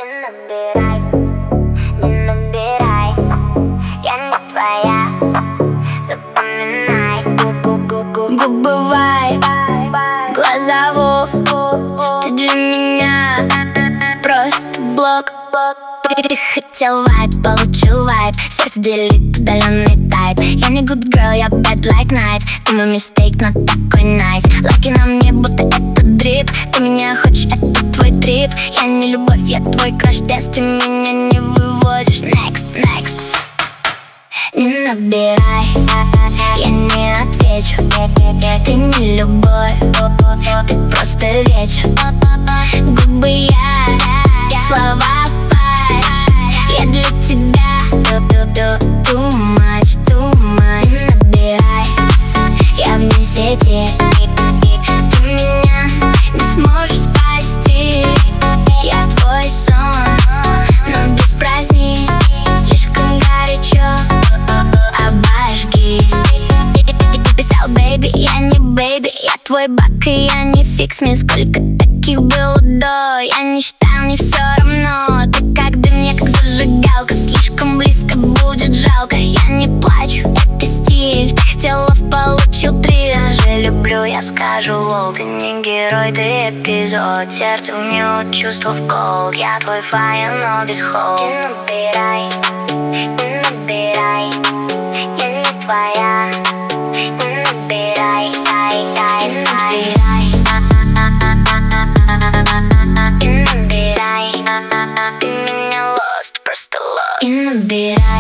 Не набирай, не набирай, я не твоя, запоминай. Губы вайб, глаза вов, ты для меня просто блок. Ты хотел вайб, получил вайб, сердце делит удаленный тайп. Я не good girl, я bad like night. Ты мой мистейк, но такой nice. Лайки на мне, будто это дрип. Ты меня хочешь, это твой трип. Я не любовь, я твой краш-тест. Ты меня не выводишь. Next, next. Не набирай, я не отвечу. Ты не любовь, ты просто вечер. Губы я, слова фальшь. Я для тебя too much, too much. Не набирай, я вне сети. Ты меня не сможешь спасти. Я твой сон, но без праздниц. Слишком горячо, обожгись. Писал бэйби, я не бэйби. Я твой бак и я не фикс. Мне сколько таких было до. Я не считаю, мне все равно. Ты как дым, я как зажигалка. Слишком близко, будет жалко. Я не плачу, это стиль. Ты хотел лов, получил три. Даже люблю, я скажу лол. Ты не герой, ты эпизод. Сердце в мют, чувство в кол. Я твой фаер, но без холл. Не набирай, не набирай, я не твоя. Не набирай, ай, ай, не набирай. Не набирай, ты меня lost, просто lost. Не набирай.